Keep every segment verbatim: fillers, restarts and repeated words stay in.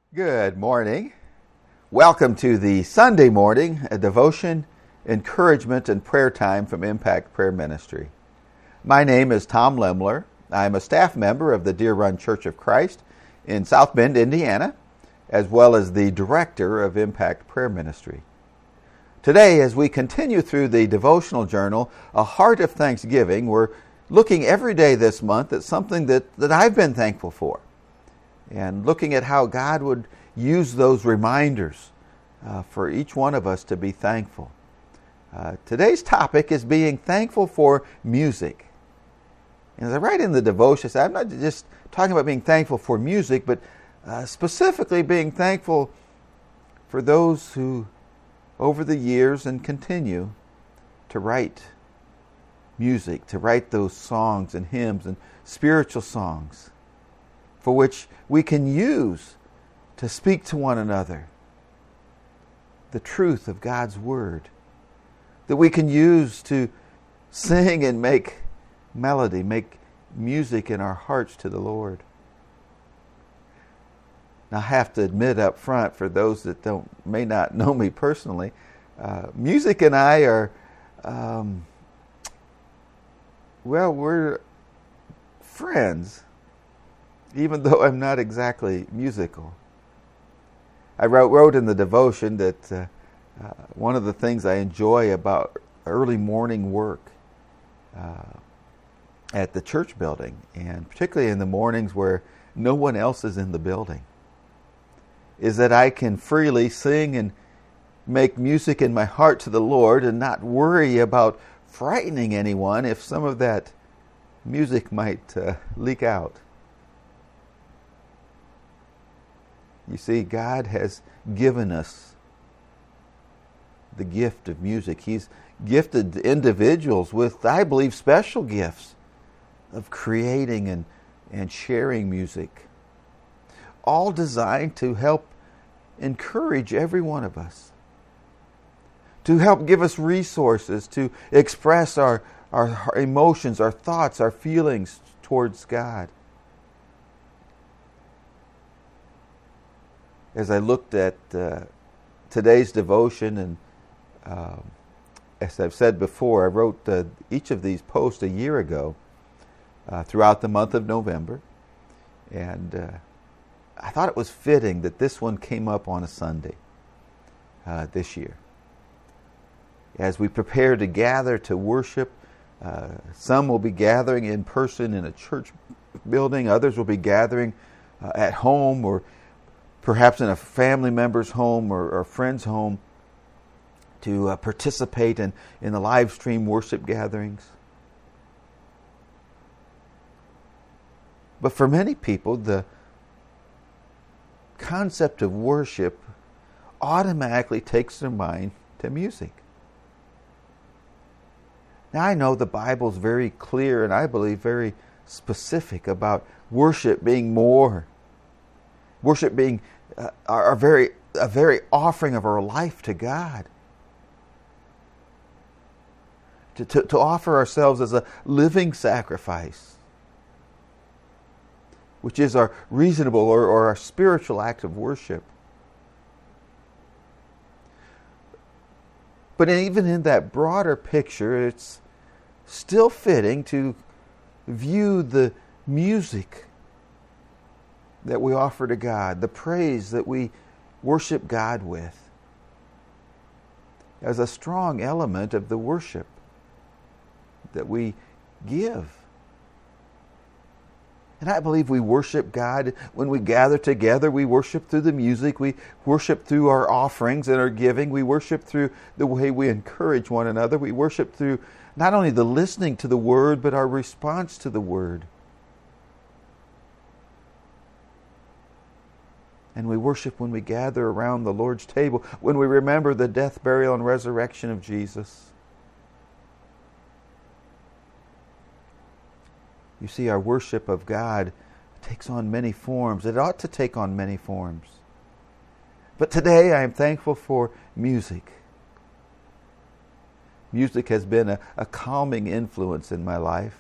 Good morning. Welcome to the Sunday morning a devotion, encouragement, and prayer time from Impact Prayer Ministry. My name is Tom Lemler. I'm a staff member of the Deer Run Church of Christ in South Bend, Indiana, as well as the director of Impact Prayer Ministry. Today, as we continue through the devotional journal, A Heart of Thanksgiving, we're looking every day this month at something that, that I've been thankful for, and looking at how God would use those reminders uh, for each one of us to be thankful. Uh, today's topic is being thankful for music. And as I write in the devotion, I'm not just talking about being thankful for music, but uh, specifically being thankful for those who, over the years, and continue to write music, to write those songs and hymns and spiritual songs, for which we can use to speak to one another the truth of God's Word, that we can use to sing and make melody, make music in our hearts to the Lord. Now, I have to admit up front, for those that don't may not know me personally, uh, music and I are, um, well, we're friends, even though I'm not exactly musical. I wrote, wrote in the devotion that uh, uh, one of the things I enjoy about early morning work uh, at the church building, and particularly in the mornings where no one else is in the building, is that I can freely sing and make music in my heart to the Lord and not worry about frightening anyone if some of that music might uh, leak out. You see, God has given us the gift of music. He's gifted individuals with, I believe, special gifts of creating and, and sharing music, all designed to help encourage every one of us, to help give us resources to express our, our emotions, our thoughts, our feelings towards God. As I looked at uh, today's devotion, and uh, as I've said before, I wrote uh, each of these posts a year ago uh, throughout the month of November, and uh, I thought it was fitting that this one came up on a Sunday uh, this year. As we prepare to gather to worship, uh, some will be gathering in person in a church building, others will be gathering uh, at home, or perhaps in a family member's home or, or friend's home, to uh, participate in, in the live stream worship gatherings. But for many people, the concept of worship automatically takes their mind to music. Now, I know the Bible's very clear, and I believe very specific about worship being more. Worship being uh, our very a very offering of our life to God. To, to, to offer ourselves as a living sacrifice, which is our reasonable or, or our spiritual act of worship. But even in that broader picture, it's still fitting to view the music that we offer to God, the praise that we worship God with, as a strong element of the worship that we give. And I believe we worship God when we gather together. We worship through the music. We worship through our offerings and our giving. We worship through the way we encourage one another. We worship through not only the listening to the Word, but our response to the Word. And we worship when we gather around the Lord's table, when we remember the death, burial, and resurrection of Jesus. You see, our worship of God takes on many forms. It ought to take on many forms. But today I am thankful for music. Music has been a, a calming influence in my life.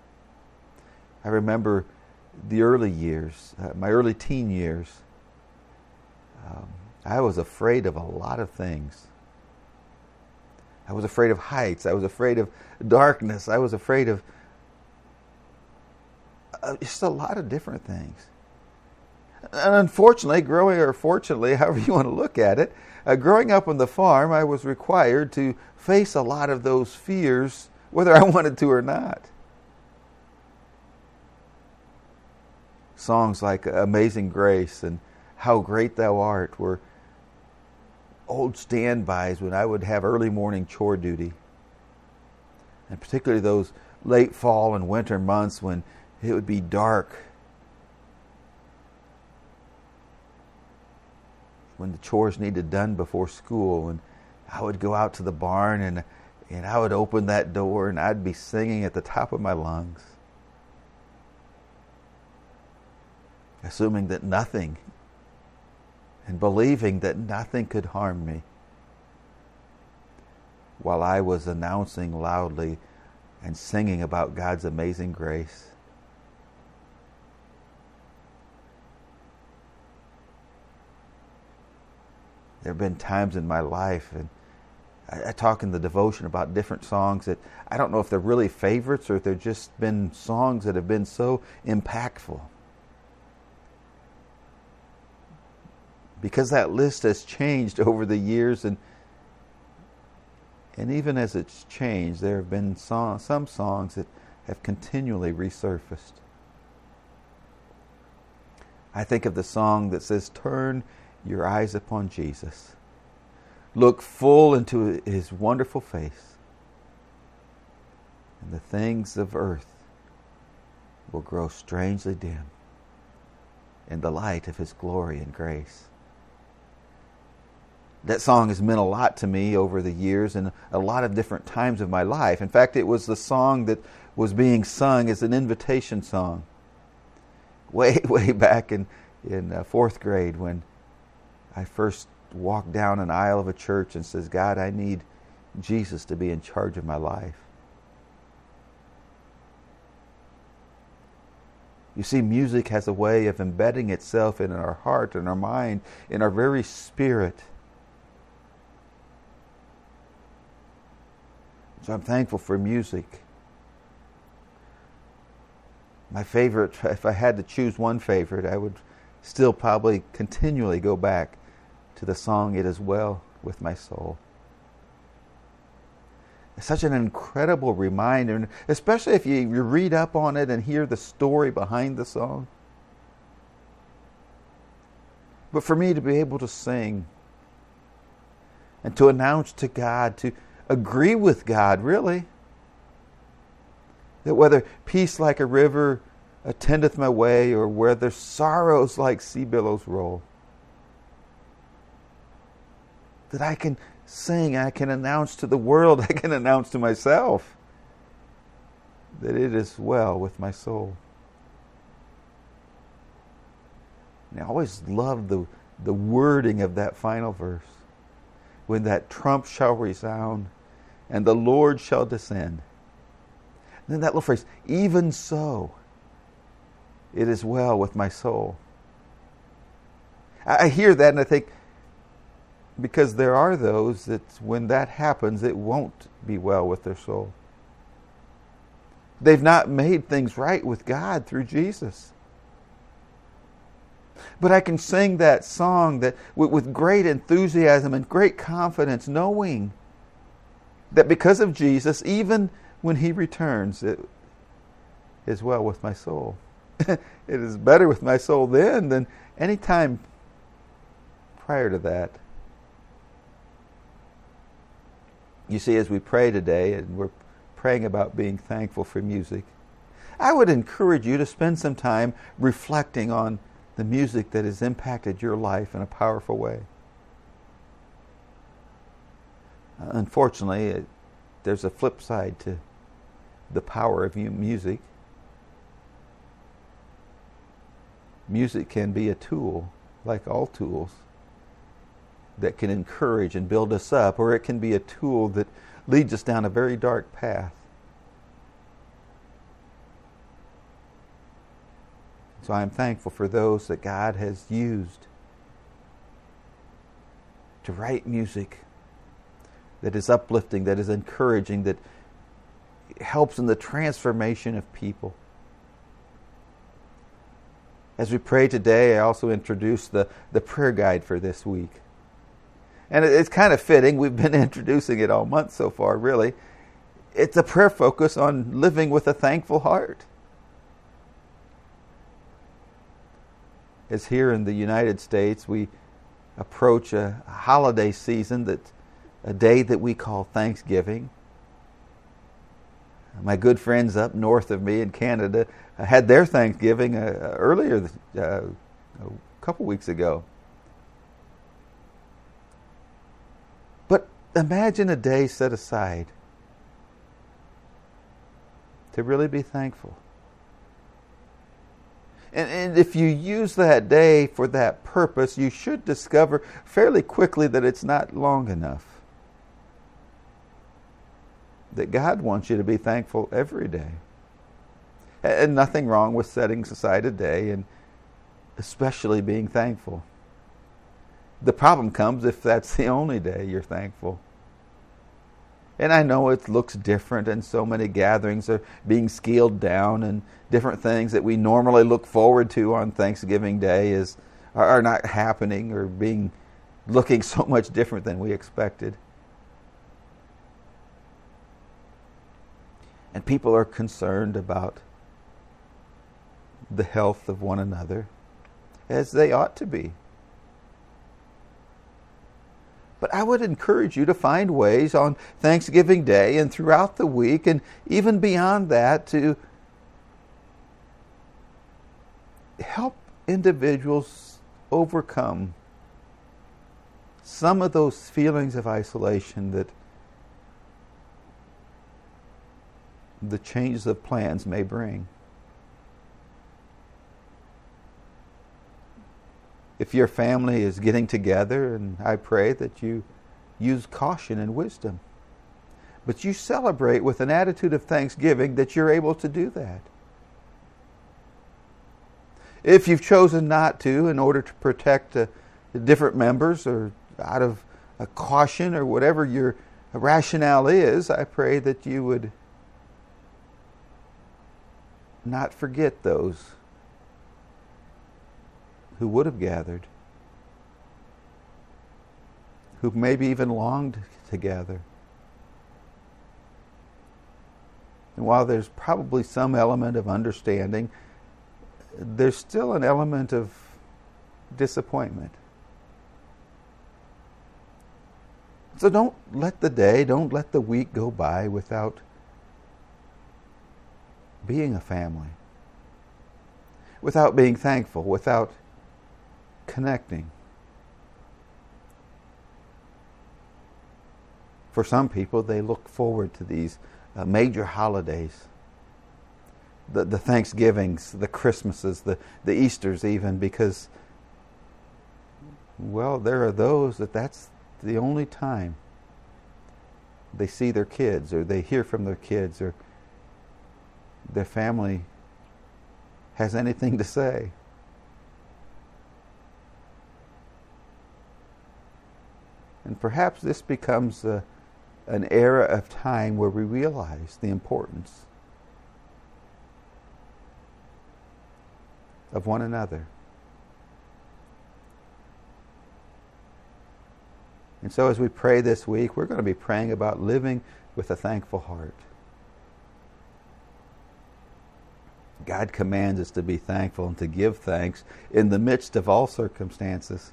I remember the early years, uh, my early teen years, Um, I was afraid of a lot of things. I was afraid of heights. I was afraid of darkness. I was afraid of uh, just a lot of different things. And unfortunately, growing, or fortunately, however you want to look at it, uh, growing up on the farm, I was required to face a lot of those fears, whether I wanted to or not. Songs like Amazing Grace and How Great Thou Art were old standbys when I would have early morning chore duty. And particularly those late fall and winter months when it would be dark, when the chores needed done before school, and I would go out to the barn and and I would open that door and I'd be singing at the top of my lungs, assuming that nothing, and believing that nothing could harm me, while I was announcing loudly and singing about God's amazing grace. There have been times in my life, and I, I talk in the devotion about different songs that I don't know if they're really favorites or if they've just been songs that have been so impactful. Because that list has changed over the years, and and even as it's changed, there have been song, some songs that have continually resurfaced. I think of the song that says, "Turn your eyes upon Jesus. Look full into His wonderful face, and the things of earth will grow strangely dim in the light of His glory and grace." That song has meant a lot to me over the years and a lot of different times of my life. In fact, it was the song that was being sung as an invitation song way, way back in, in uh, fourth grade when I first walked down an aisle of a church and says, "God, I need Jesus to be in charge of my life." You see, music has a way of embedding itself in our heart, in our mind, in our very spirit. So I'm thankful for music. My favorite, if I had to choose one favorite, I would still probably continually go back to the song, "It Is Well With My Soul." It's such an incredible reminder, especially if you, you read up on it and hear the story behind the song. But for me to be able to sing and to announce to God, to agree with God, really, that whether peace like a river attendeth my way, or whether sorrows like sea billows roll, that I can sing, I can announce to the world, I can announce to myself that it is well with my soul. And I always loved the, the wording of that final verse. When that trump shall resound and the Lord shall descend. And then that little phrase, "even so, it is well with my soul." I hear that and I think, because there are those that when that happens, it won't be well with their soul. They've not made things right with God through Jesus. But I can sing that song that with, with great enthusiasm and great confidence, knowing that because of Jesus, even when He returns, it is well with my soul. It is better with my soul then than any time prior to that. You see, as we pray today, and we're praying about being thankful for music, I would encourage you to spend some time reflecting on the music that has impacted your life in a powerful way. Uh, unfortunately, it, there's a flip side to the power of music. Music can be a tool, like all tools, that can encourage and build us up, or it can be a tool that leads us down a very dark path. So I'm thankful for those that God has used to write music that is uplifting, that is encouraging, that helps in the transformation of people. As we pray today, I also introduced the, the prayer guide for this week. And it, it's kind of fitting. We've been introducing it all month so far, really. It's a prayer focus on living with a thankful heart. As here in the United States, we approach a holiday season, that a day that we call Thanksgiving. My good friends up north of me in Canada had their Thanksgiving uh, earlier, uh, a couple weeks ago. But imagine a day set aside to really be thankful. And, and if you use that day for that purpose, you should discover fairly quickly that it's not long enough. That God wants you to be thankful every day. And nothing wrong with setting aside a day and especially being thankful. The problem comes if that's the only day you're thankful. And I know it looks different, and so many gatherings are being scaled down, and different things that we normally look forward to on Thanksgiving Day is are not happening, or being looking so much different than we expected. And people are concerned about the health of one another, as they ought to be. But I would encourage you to find ways on Thanksgiving Day and throughout the week, and even beyond that, to help individuals overcome some of those feelings of isolation that the changes of plans may bring. If your family is getting together, and I pray that you use caution and wisdom, but you celebrate with an attitude of thanksgiving that you're able to do that. If you've chosen not to, in order to protect uh, different members, or out of a caution, or whatever your rationale is, I pray that you would not forget those who would have gathered, who maybe even longed to gather. And while there's probably some element of understanding, there's still an element of disappointment. So don't let the day, don't let the week go by without being a family, without being thankful, without connecting. For some people, they look forward to these uh, major holidays, the, the Thanksgivings, the Christmases, the, the Easters even, because, well, there are those that that's the only time they see their kids, or they hear from their kids, or their family has anything to say. And perhaps this becomes a, an era of time where we realize the importance of one another. And so as we pray this week, we're going to be praying about living with a thankful heart. God commands us to be thankful and to give thanks in the midst of all circumstances.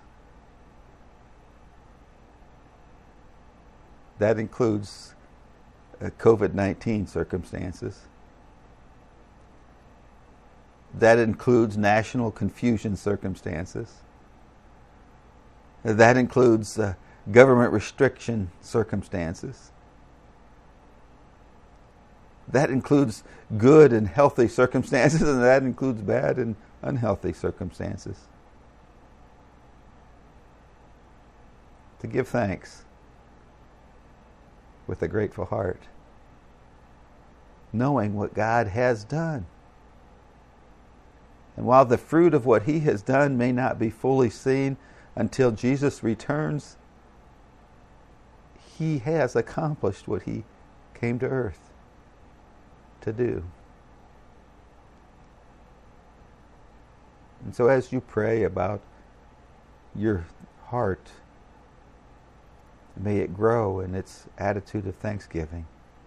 That includes uh, covid nineteen circumstances. That includes national confusion circumstances. That includes uh, government restriction circumstances. That includes good and healthy circumstances, and that includes bad and unhealthy circumstances. To give thanks with a grateful heart, knowing what God has done. And while the fruit of what He has done may not be fully seen until Jesus returns, he has accomplished what he came to earth to do. And so as you pray about your heart, may it grow in its attitude of thanksgiving.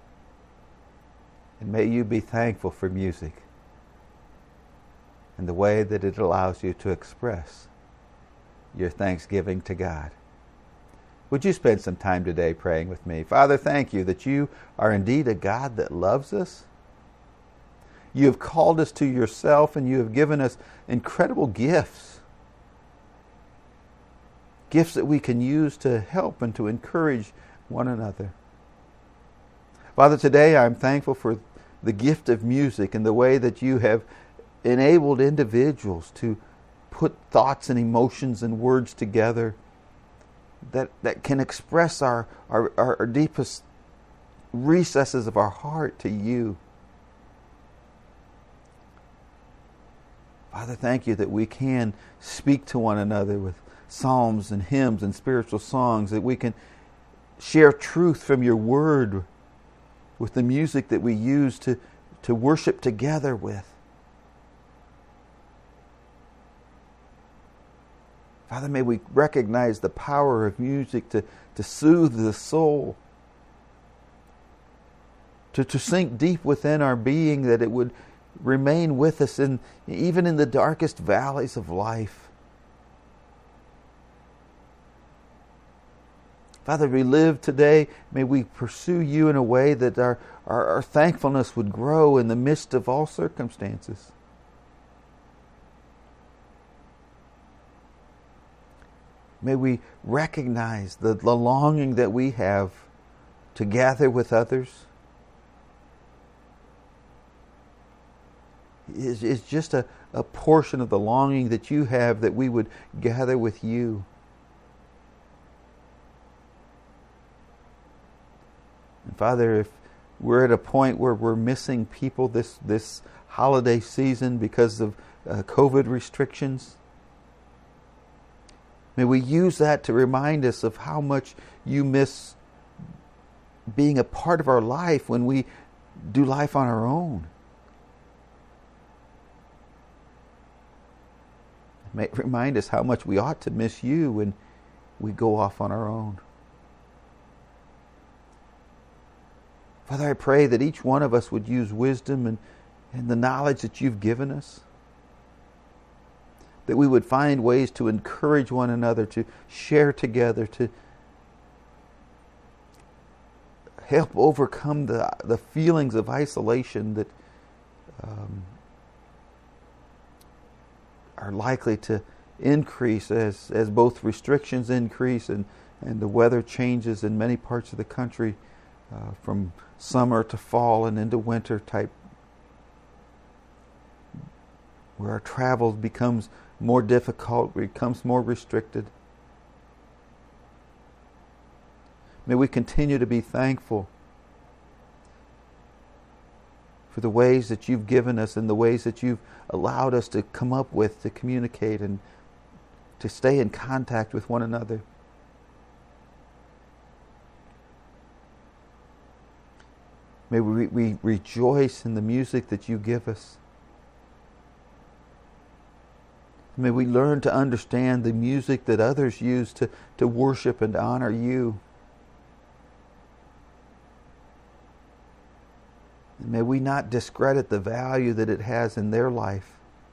And may you be thankful for music and the way that it allows you to express your thanksgiving to God. Would you spend some time today praying with me? Father, thank you that you are indeed a God that loves us. You have called us to yourself, and you have given us incredible gifts. Gifts that we can use to help and to encourage one another. Father, today I'm thankful for the gift of music and the way that you have enabled individuals to put thoughts and emotions and words together that, that can express our, our, our deepest recesses of our heart to you. Father, thank you that we can speak to one another with psalms and hymns and spiritual songs, that we can share truth from your word with the music that we use to, to worship together with. Father, may we recognize the power of music to, to soothe the soul, to, to sink deep within our being, that it would remain with us in even in the darkest valleys of life. Father, we live today, may we pursue you in a way that our, our, our thankfulness would grow in the midst of all circumstances. May we recognize the, the longing that we have to gather with others is, is just a, a portion of the longing that you have, that we would gather with you. And Father, if we're at a point where we're missing people this, this holiday season because of uh, COVID restrictions, may we use that to remind us of how much you miss being a part of our life when we do life on our own. May it remind us how much we ought to miss you when we go off on our own. Father, I pray that each one of us would use wisdom and, and the knowledge that you've given us, that we would find ways to encourage one another, to share together, to help overcome the, the feelings of isolation that um, are likely to increase as, as both restrictions increase and, and the weather changes in many parts of the country, uh, from summer to fall and into winter type, where our travel becomes more difficult, becomes more restricted. May we continue to be thankful for the ways that you've given us and the ways that you've allowed us to come up with, to communicate and to stay in contact with one another. May we, we rejoice in the music that you give us. May we learn to understand the music that others use to, to worship and honor you. And may we not discredit the value that it has in their life.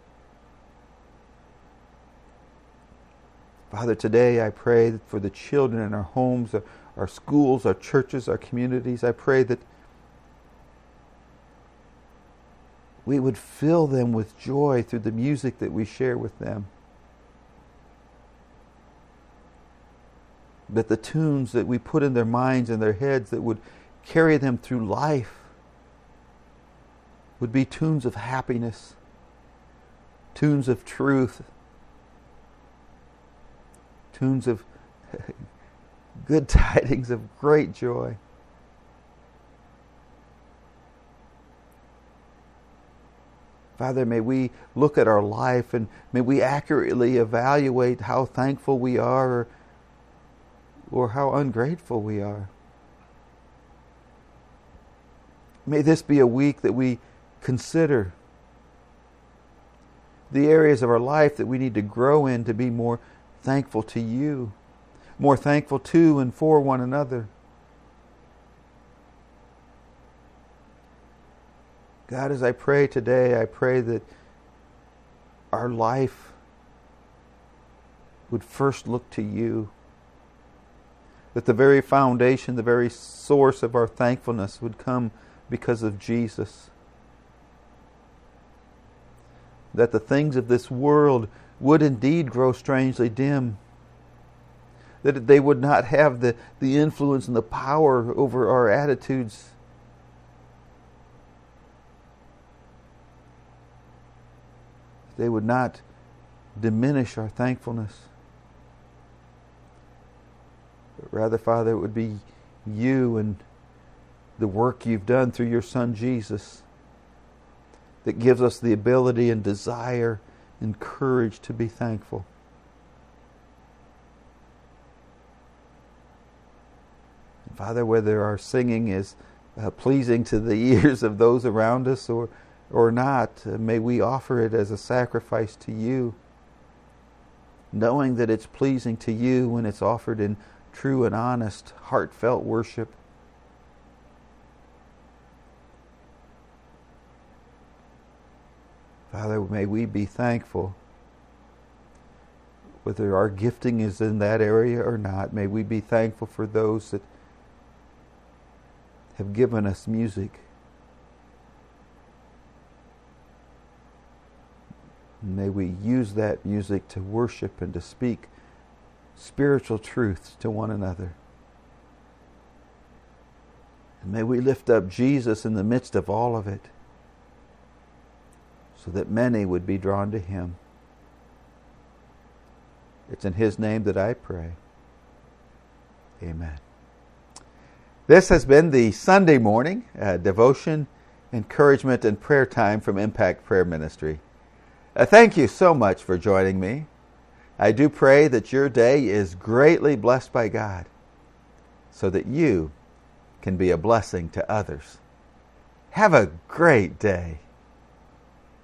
Father, today I pray for the children in our homes, our, our schools, our churches, our communities. I pray that we would fill them with joy through the music that we share with them. That the tunes that we put in their minds and their heads that would carry them through life would be tunes of happiness, tunes of truth, tunes of good tidings of great joy. Father, may we look at our life and may we accurately evaluate how thankful we are or, or how ungrateful we are. May this be a week that we consider the areas of our life that we need to grow in to be more thankful to you, more thankful to and for one another. God, as I pray today, I pray that our life would first look to you, that the very foundation, the very source of our thankfulness would come because of Jesus, that the things of this world would indeed grow strangely dim, that they would not have the, the influence and the power over our attitudes. They would not diminish our thankfulness. But rather, Father, it would be you and the work you've done through your Son Jesus that gives us the ability and desire and courage to be thankful. And Father, whether our singing is uh, pleasing to the ears of those around us or or not, uh, may we offer it as a sacrifice to you, knowing that it's pleasing to you when it's offered in true and honest, heartfelt worship. Father, may we be thankful, whether our gifting is in that area or not. May we be thankful for those that have given us music. May we use that music to worship and to speak spiritual truths to one another. And may we lift up Jesus in the midst of all of it, so that many would be drawn to Him. It's in His name that I pray. Amen. This has been the Sunday morning uh, devotion, encouragement, and prayer time from Impact Prayer Ministry. Uh, thank you so much for joining me. I do pray that your day is greatly blessed by God, so that you can be a blessing to others. Have a great day.